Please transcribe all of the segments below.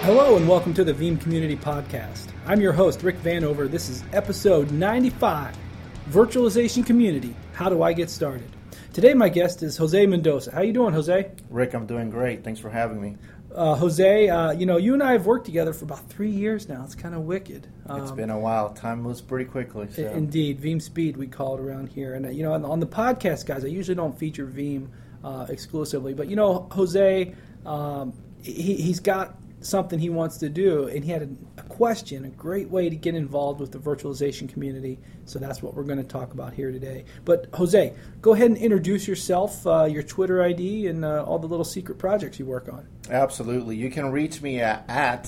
Hello and welcome to the Veeam Community Podcast. I'm your host, Rick Vanover. This is episode 95, Virtualization Community, How Do I Get Started? Today my guest is Jose Mendoza. How you doing, Jose? Rick, I'm doing great. Thanks for having me. Jose, you and I have worked together for about 3 years now. It's kind of wicked. It's been a while. Time moves pretty quickly. So. Indeed. Veeam Speed, we call it around here. And, on the podcast, guys, I usually don't feature Veeam exclusively. But, Jose, he's got something he wants to do, and he had a question, a great way to get involved with the virtualization community. So that's what we're going to talk about here today. But Jose, go ahead and introduce yourself, your Twitter ID, and all the little secret projects you work on. Absolutely. You can reach me at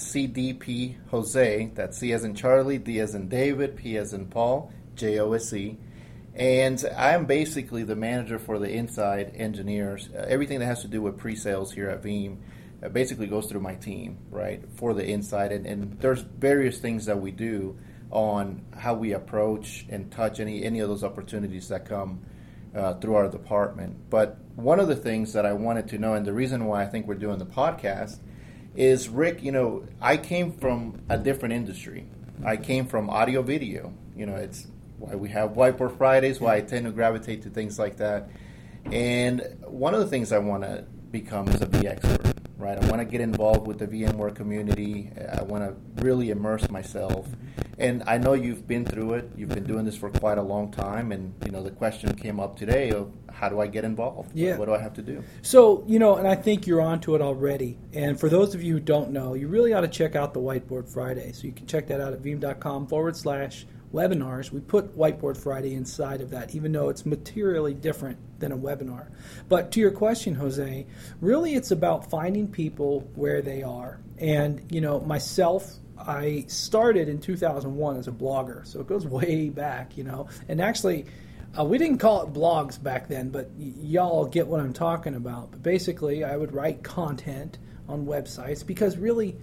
CDP Jose. That's C as in Charlie, D as in David, P as in Paul, JOSE. And I'm basically the manager for the inside engineers. Everything that has to do with pre-sales here at Veeam basically goes through my team, right, for the inside. And there's various things that we do on how we approach and touch any of those opportunities that come through our department. But one of the things that I wanted to know, and the reason why I think we're doing the podcast, is, Rick, I came from a different industry. I came from audio video. It's why we have Whiteboard Fridays, why I tend to gravitate to things like that. And one of the things I want to become is a V-expert. Right, I want to get involved with the VMware community. I want to really immerse myself. And I know you've been through it. You've been doing this for quite a long time. And, the question came up today of how do I get involved? Yeah. What do I have to do? So, and I think you're onto it already. And for those of you who don't know, you really ought to check out the Whiteboard Friday. So you can check that out at veeam.com/webinars. We put Whiteboard Friday inside of that, even though it's materially different than a webinar. But to your question, Jose, really it's about finding people where they are. And, myself, I started in 2001 as a blogger, so it goes way back, And actually, we didn't call it blogs back then, but y'all get what I'm talking about. But basically, I would write content on websites because really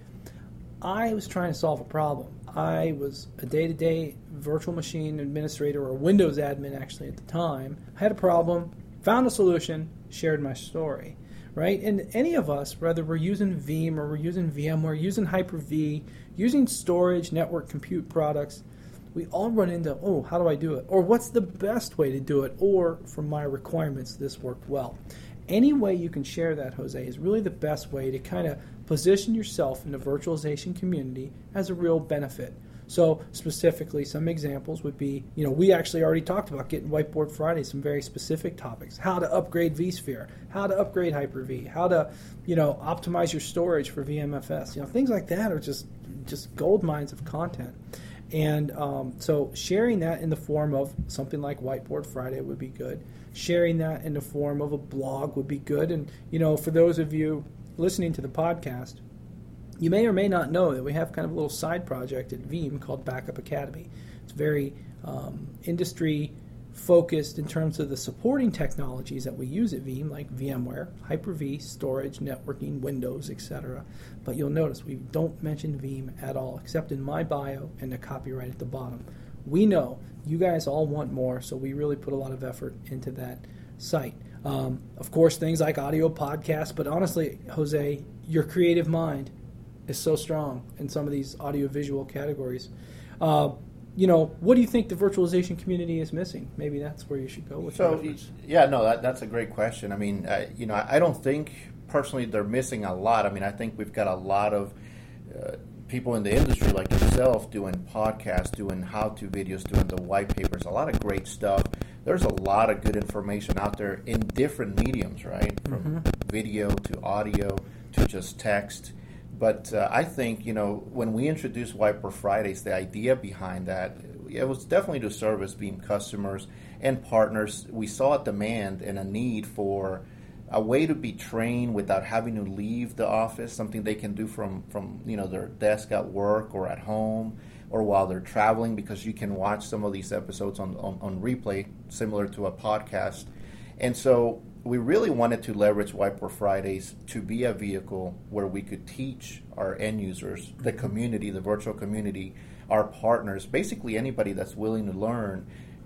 I was trying to solve a problem. I was a day-to-day virtual machine administrator, or Windows admin actually at the time. I had a problem, found a solution, shared my story, right? And any of us, whether we're using Veeam or we're using VMware, using Hyper-V, using storage, network, compute products, we all run into, how do I do it? Or what's the best way to do it? Or for my requirements, this worked well. Any way you can share that, Jose, is really the best way to kind of position yourself in the virtualization community as a real benefit. So specifically, some examples would be, we actually already talked about getting Whiteboard Friday, some very specific topics. How to upgrade vSphere, how to upgrade Hyper-V, how to, optimize your storage for VMFS. Things like that are just gold mines of content. And so sharing that in the form of something like Whiteboard Friday would be good. Sharing that in the form of a blog would be good. And, for those of you listening to the podcast, you may or may not know that we have kind of a little side project at Veeam called Backup Academy. It's very industry focused in terms of the supporting technologies that we use at Veeam, like VMware, Hyper-V, storage, networking, Windows, etc. But you'll notice we don't mention Veeam at all, except in my bio and the copyright at the bottom. We know you guys all want more, so we really put a lot of effort into that site. Of course, things like audio podcasts, but honestly, Jose, your creative mind is so strong in some of these audio-visual categories. What do you think the virtualization community is missing? Maybe that's where you should go with it. That's a great question. I mean, I don't think personally they're missing a lot. I mean, I think we've got a lot of people in the industry like yourself doing podcasts, doing how-to videos, doing the white papers, a lot of great stuff. There's a lot of good information out there in different mediums, right? From video to audio to just text. But I think, when we introduced Whiteboard Fridays, the idea behind that, it was definitely to service Veeam customers and partners. We saw a demand and a need for a way to be trained without having to leave the office, something they can do from their desk at work or at home or while they're traveling, because you can watch some of these episodes on replay, similar to a podcast. And so we really wanted to leverage Whiteboard Fridays to be a vehicle where we could teach our end users, the community, the virtual community, our partners, basically anybody that's willing to learn,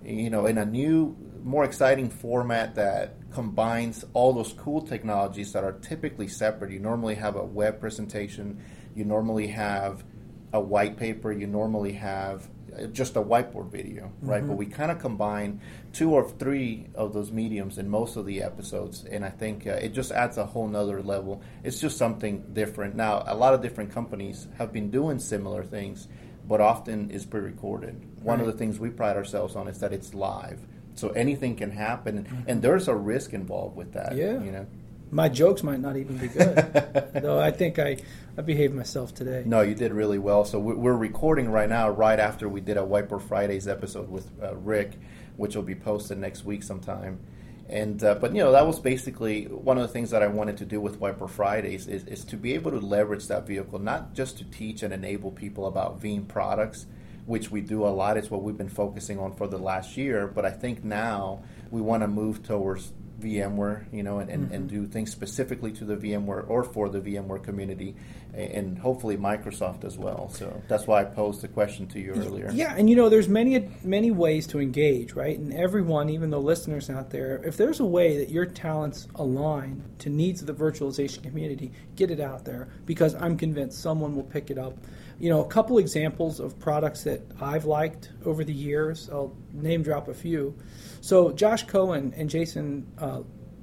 in a new, more exciting format that combines all those cool technologies that are typically separate. You normally have a web presentation, you normally have a white paper, you normally have just a whiteboard video, right? Mm-hmm. But we kind of combine 2 or 3 of those mediums in most of the episodes, and I think it just adds a whole nother level. It's just something different. Now, a lot of different companies have been doing similar things, but often is pre-recorded. One of the things we pride ourselves on is that it's live, so anything can happen, and there's a risk involved with that. Yeah. My jokes might not even be good, though I think I behaved myself today. No, you did really well. So we're recording right now, right after we did a Whiteboard Fridays episode with Rick, which will be posted next week sometime. And but that was basically one of the things that I wanted to do with Whiteboard Fridays is to be able to leverage that vehicle, not just to teach and enable people about Veeam products, which we do a lot. It's what we've been focusing on for the last year. But I think now we want to move towards VMware, and do things specifically to the VMware or for the VMware community, and hopefully Microsoft as well. So that's why I posed the question to you earlier. Yeah, and there's many ways to engage, right? And everyone, even the listeners out there, if there's a way that your talents align to needs of the virtualization community, get it out there, because I'm convinced someone will pick it up. A couple examples of products that I've liked over the years. I'll name drop a few. So Josh Cohen and Jason, I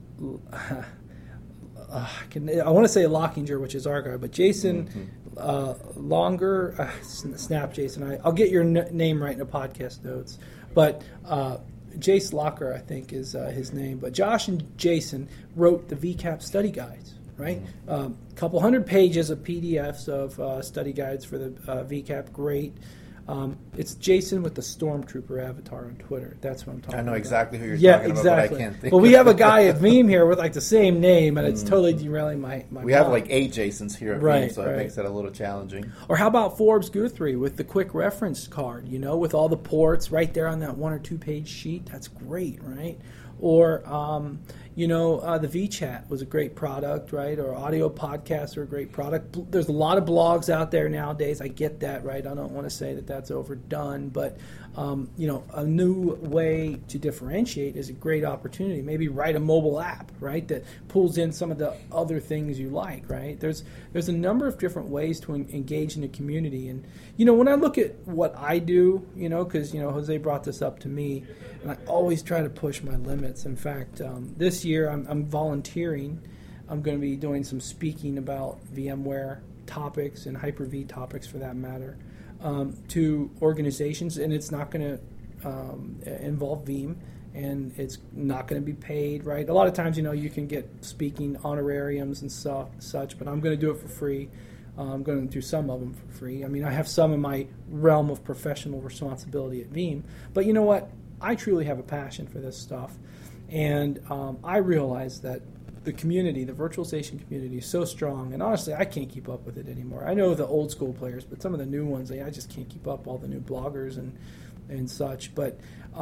want to say Lockinger, which is our guy, but Jason Longer, snap Jason. I'll get your name right in the podcast notes. But Jace Locker, I think, is his name. But Josh and Jason wrote the VCAP study guides. Right, couple hundred pages of PDFs of study guides for the VCAP. Great. It's Jason with the Stormtrooper avatar on Twitter. That's what I'm talking about. I know exactly who you're talking about, but I can't think. But we have a guy at Veeam here with the same name, and it's totally derailing my We have 8 Jasons here at Veeam, so it makes it a little challenging. Or how about Forbes Guthrie with the quick reference card, with all the ports right there on that 1 or 2 page sheet? That's great, right? Or the VChat was a great product, right? Or audio podcasts are a great product. There's a lot of blogs out there nowadays. I get that, right? I don't want to say that that's overdone, but a new way to differentiate is a great opportunity. Maybe write a mobile app, right, that pulls in some of the other things you like, right? There's a number of different ways to engage in the community. And when I look at what I do, because Jose brought this up to me, and I always try to push my limits. In fact, this year I'm volunteering. I'm going to be doing some speaking about VMware topics and Hyper-V topics, for that matter, to organizations, and it's not going to involve Veeam, and it's not going to be paid, right? A lot of times, you can get speaking honorariums and such, but I'm going to do it for free. I'm going to do some of them for free. I mean, I have some in my realm of professional responsibility at Veeam, but you know what? I truly have a passion for this stuff, and I realize that the community, the virtualization community, is so strong, and honestly, I can't keep up with it anymore. I know the old school players, but some of the new ones, I just can't keep up, all the new bloggers and such, but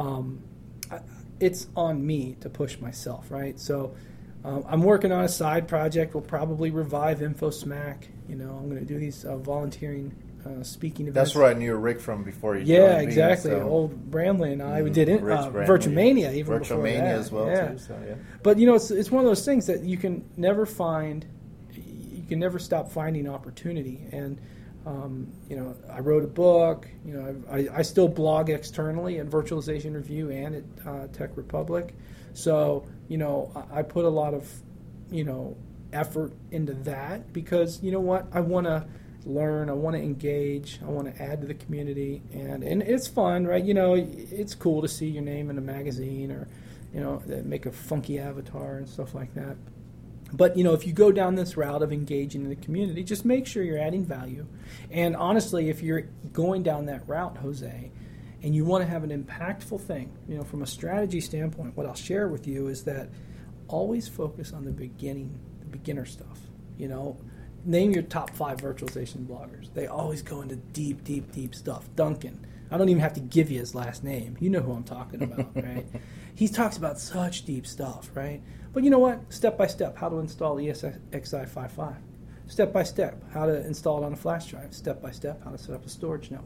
it's on me to push myself, right? So I'm working on a side project. We'll probably revive InfoSmack. I'm going to do these volunteering speaking events. That's where I knew Rick from before you joined Yeah, me, exactly. so. Old Bramley and I, we did it. Virtuemania even before that. Virtuemania as well, yeah. too. So, yeah. But, it's one of those things that you can never find, you can never stop finding opportunity. And, I wrote a book. I still blog externally at Virtualization Review and at Tech Republic. So, I put a lot of, effort into that because, you know what, I want to learn, I want to engage, I want to add to the community, and it's fun, right? It's cool to see your name in a magazine or, make a funky avatar and stuff like that. But, if you go down this route of engaging in the community, just make sure you're adding value. And honestly, if you're going down that route, Jose, and you want to have an impactful thing, from a strategy standpoint, what I'll share with you is that always focus on the beginner stuff. Name your top 5 virtualization bloggers. They always go into deep, deep, deep stuff. Duncan, I don't even have to give you his last name. You know who I'm talking about, right? He talks about such deep stuff, right? But you know what? Step by step, how to install ESXi 5.5. Step by step, how to install it on a flash drive. Step by step, how to set up a storage network.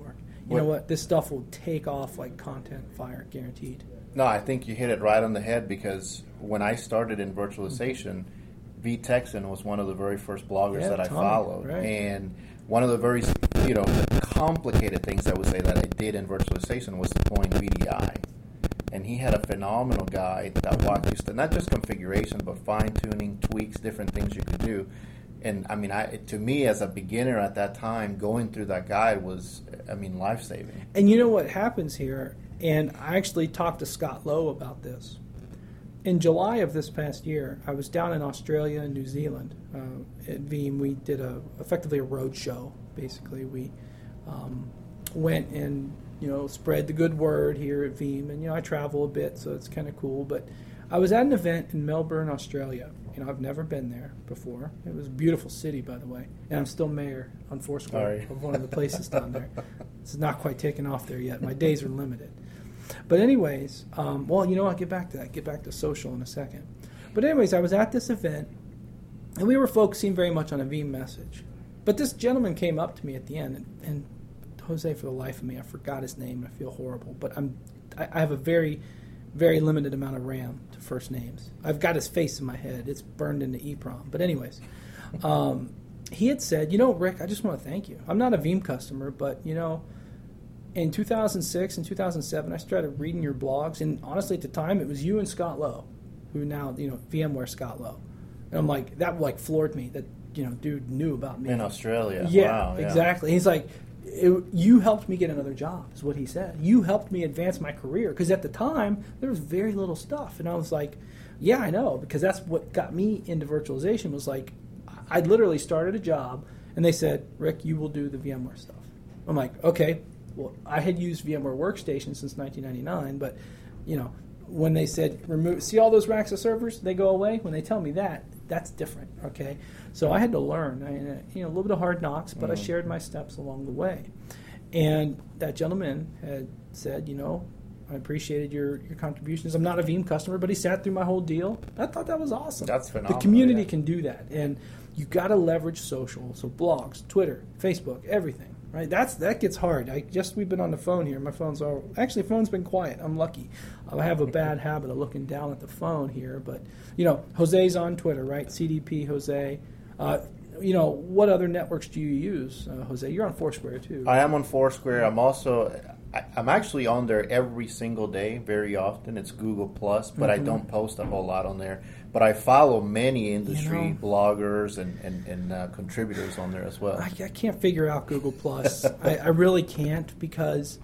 you know what, this stuff will take off like content fire, guaranteed. No, I think you hit it right on the head, because when I started in virtualization, V Texan was one of the very first bloggers that I followed. Right. And one of the very, complicated things I would say that I did in virtualization was deploying VDI. And he had a phenomenal guide that walked you through not just configuration, but fine-tuning, tweaks, different things you could do. And, to me, as a beginner at that time, going through that guide was, life-saving. And you know what happens here, and I actually talked to Scott Lowe about this. In July of this past year, I was down in Australia and New Zealand at Veeam. We did effectively a road show, basically. We went and spread the good word here at Veeam. And, I travel a bit, so it's kind of cool. But I was at an event in Melbourne, Australia. I've never been there before. It was a beautiful city, by the way. And I'm still mayor on Foursquare of one of the places down there. It's not quite taken off there yet. My days are limited. But anyways, I'll get back to that. Get back to social in a second. But anyways, I was at this event, and we were focusing very much on a Veeam message. But this gentleman came up to me at the end, and Jose, for the life of me, I forgot his name, and I feel horrible. But I have a very, very limited amount of RAM to first names. I've got his face in my head. It's burned into EEPROM. But anyways, he had said, Rick, I just want to thank you. I'm not a Veeam customer, but, in 2006 and 2007, I started reading your blogs, and honestly, at the time, it was you and Scott Lowe, who now, VMware Scott Lowe. And I'm like, that floored me, that, dude knew about me. In Australia. Yeah, wow, yeah. Exactly. He's like, you helped me get another job, is what he said. You helped me advance my career, because at the time, there was very little stuff. And I was like, yeah, I know, because that's what got me into virtualization, was like, I literally started a job, and they said, Rick, you will do the VMware stuff. I'm like, okay. Well, I had used VMware Workstation since 1999, but, when they said, see all those racks of servers, they go away, when they tell me that, that's different, okay? So I had to learn, a little bit of hard knocks, but I shared my steps along the way. And that gentleman had said, I appreciated your contributions. I'm not a Veeam customer, but he sat through my whole deal. I thought that was awesome. That's phenomenal. The community can do that, and you got to leverage social, so blogs, Twitter, Facebook, everything. Right, that gets hard. We've been on the phone here. My phone's the phone's been quiet. I'm lucky. I have a bad habit of looking down at the phone here, but Jose's on Twitter, right? CDP Jose. What other networks do you use, Jose? You're on Foursquare too. I am on Foursquare. I'm actually on there every single day, very often. It's Google Plus, but I don't post a whole lot on there. But I follow many industry bloggers and contributors on there as well. I can't figure out Google Plus. I really can't, because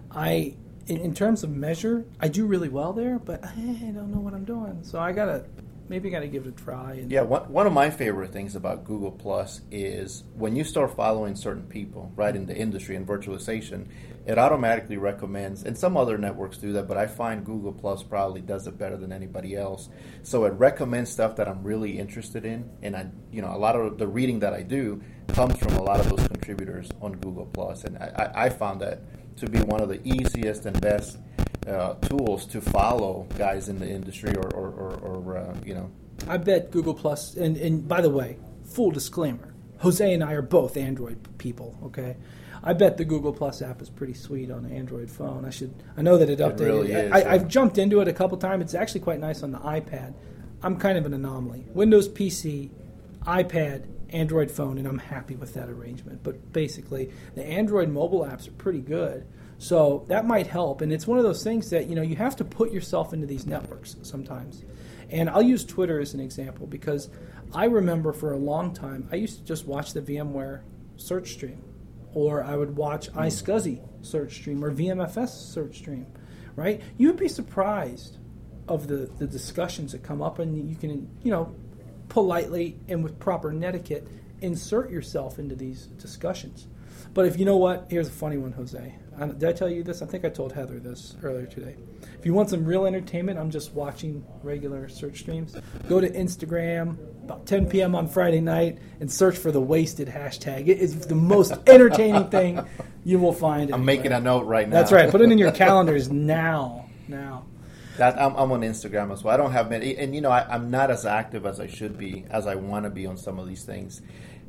in terms of measure, I do really well there, but I don't know what I'm doing. So I gotta give it a try. One of my favorite things about Google Plus is when you start following certain people, right, in the industry and virtualization, it automatically recommends, and some other networks do that, but I find Google Plus probably does it better than anybody else. So it recommends stuff that I'm really interested in, and a lot of the reading that I do comes from a lot of those contributors on Google Plus, and I found that to be one of the easiest and best tools to follow guys in the industry or. I bet Google Plus, and by the way, full disclaimer, Jose and I are both Android people, okay? I bet the Google Plus app is pretty sweet on an Android phone. I know that it updated. It really is, I've jumped into it a couple times. It's actually quite nice on the iPad. I'm kind of an anomaly. Windows PC, iPad, Android phone, and I'm happy with that arrangement. But basically, the Android mobile apps are pretty good. So that might help. And it's one of those things that, you have to put yourself into these networks sometimes. And I'll use Twitter as an example, because I remember for a long time, I used to just watch the VMware search stream, or I would watch iSCSI search stream, or VMFS search stream, right? You would be surprised of the discussions that come up, and you can, politely and with proper netiquette insert yourself into these discussions. But if you know what, here's a funny one, Jose. Did I tell you this? I think I told Heather this earlier today. If you want some real entertainment, I'm just watching regular search streams. Go to Instagram about 10 p.m. on Friday night and search for the wasted hashtag. It is the most entertaining thing you will find. I'm making a note right now. That's right. Put it in your calendars now. I'm on Instagram as well. I don't have many, and I'm not as active as I should be, as I want to be on some of these things.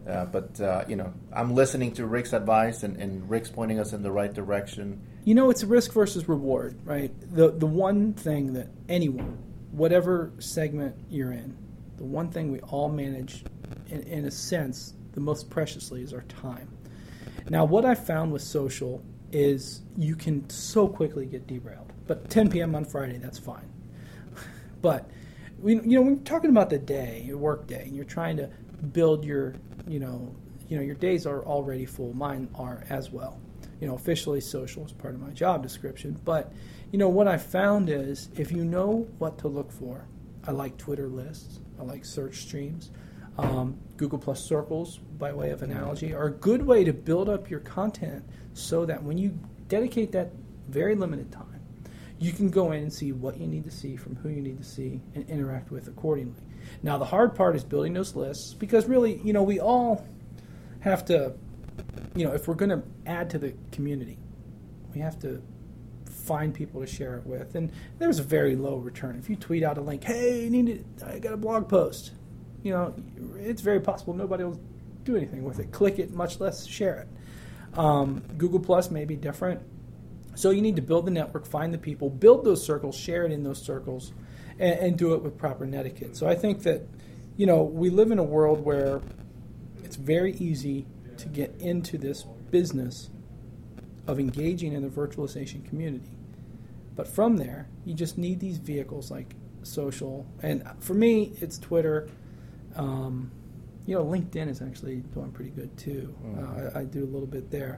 But I'm listening to Rick's advice, and Rick's pointing us in the right direction. It's a risk versus reward, right? The one thing that anyone, whatever segment you're in, the one thing we all manage, in a sense, the most preciously is our time. Now, what I found with social is you can so quickly get derailed. But 10 p.m. on Friday, that's fine. But when you're talking about the day, your work day, and you're trying to build your, your days are already full. Mine are as well. Officially social is part of my job description. But, what I found is if you know what to look for, I like Twitter lists, I like search streams. Google Plus circles, by way of analogy, are a good way to build up your content so that when you dedicate that very limited time, you can go in and see what you need to see from who you need to see and interact with accordingly. Now, the hard part is building those lists because really, we all have to, if we're going to add to the community, we have to find people to share it with. And there's a very low return. If you tweet out a link, hey, I got a blog post, it's very possible nobody will do anything with it. Click it, much less share it. Google Plus may be different. So you need to build the network, find the people, build those circles, share it in those circles, and do it with proper etiquette. So I think that, we live in a world where it's very easy to get into this business of engaging in the virtualization community. But from there, you just need these vehicles like social. And for me, it's Twitter. LinkedIn is actually doing pretty good too. I do a little bit there.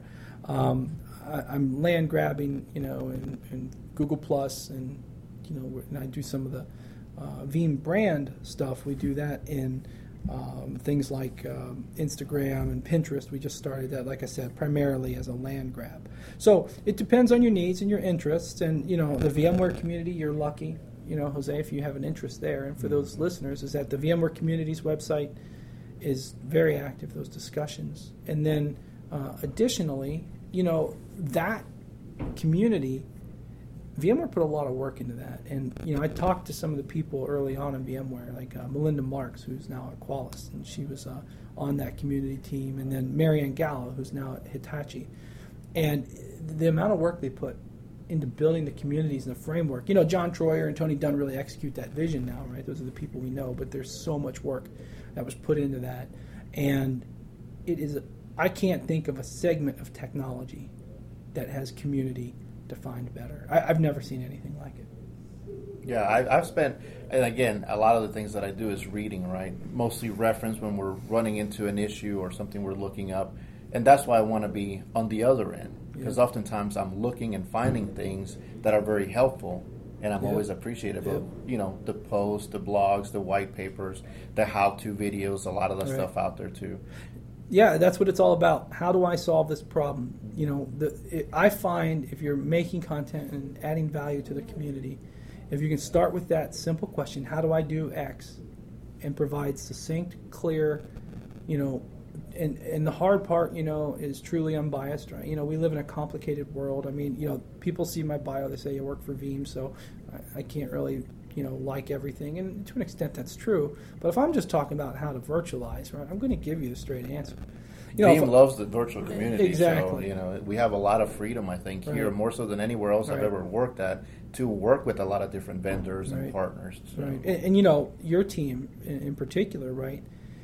I'm land grabbing, in Google Plus, and and I do some of the Veeam brand stuff. We do that in things like Instagram and Pinterest. We just started that, like I said, primarily as a land grab. So it depends on your needs and your interests. And the VMware community, you're lucky, Jose, if you have an interest there. And for those listeners, is that the VMware community's website is very active. Those discussions, and then additionally, that community, VMware put a lot of work into that. And, I talked to some of the people early on in VMware, like Melinda Marks, who's now at Qualys, and she was on that community team, and then Marianne Gallo, who's now at Hitachi. And the amount of work they put into building the communities and the framework. John Troyer and Tony Dunn really execute that vision now, right? Those are the people we know, but there's so much work that was put into that. And I can't think of a segment of technology that has community defined better. I've never seen anything like it. Yeah, I've spent, and again, a lot of the things that I do is reading, right? Mostly reference when we're running into an issue or something we're looking up. And that's why I want to be on the other end, because oftentimes I'm looking and finding things that are very helpful, and I'm always appreciative of, the posts, the blogs, the white papers, the how-to videos, a lot of the stuff out there too. Yeah, that's what it's all about. How do I solve this problem? I find if you're making content and adding value to the community, if you can start with that simple question, how do I do X, and provide succinct, clear, and the hard part, is truly unbiased, right? We live in a complicated world. I mean, people see my bio, they say I work for Veeam, so I can't really, like everything. And to an extent, that's true. But if I'm just talking about how to virtualize, right, I'm going to give you the straight answer. Veeam loves the virtual community. Exactly. So, we have a lot of freedom, I think, here, more so than anywhere else I've ever worked at, to work with a lot of different vendors and partners. So. Right. And your team in particular, right?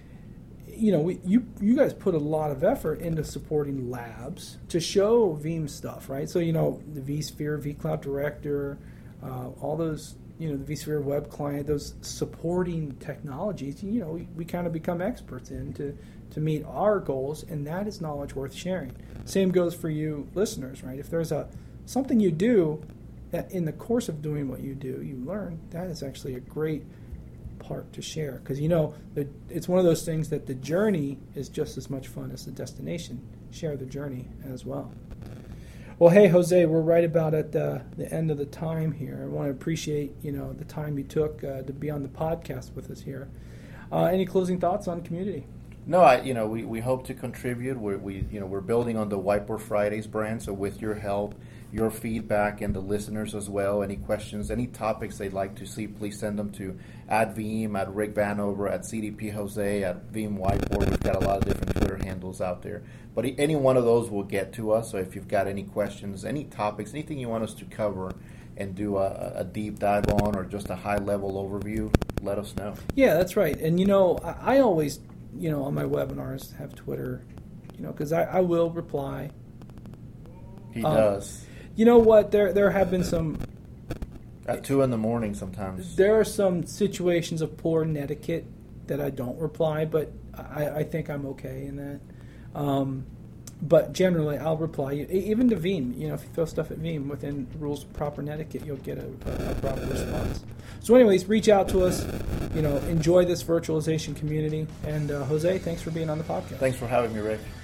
You guys put a lot of effort into supporting labs to show Veeam stuff, right? So, the vSphere, vCloud Director, all those, the vSphere web client, those supporting technologies, we kind of become experts in to meet our goals, and that is knowledge worth sharing. Same goes for you listeners, right? If there's something you do that in the course of doing what you do, you learn, that is actually a great part to share, because it's one of those things that the journey is just as much fun as the destination. Share the journey as well. Well, hey, Jose, we're right about at the end of the time here. I want to appreciate the time you took to be on the podcast with us here. Any closing thoughts on community? No, we hope to contribute. We're building on the Whiteboard Fridays brand. So with your help, your feedback, and the listeners as well, any questions, any topics they'd like to see, please send them to @Veeam, @Rick Vanover, @CDP Jose, @Veeam Whiteboard. We've got a lot of different Twitter handles out there. But any one of those will get to us. So if you've got any questions, any topics, anything you want us to cover and do a deep dive on, or just a high-level overview, let us know. Yeah, that's right. And, I always, on my webinars have Twitter, because I will reply. He does. You know what? There have been some... At 2 a.m. sometimes. There are some situations of poor etiquette that I don't reply, but I think I'm okay in that. But generally, I'll reply. Even to Veeam, if you throw stuff at Veeam within rules of proper etiquette, you'll get a proper response. So anyways, reach out to us. Enjoy this virtualization community. And Jose, thanks for being on the podcast. Thanks for having me, Rick.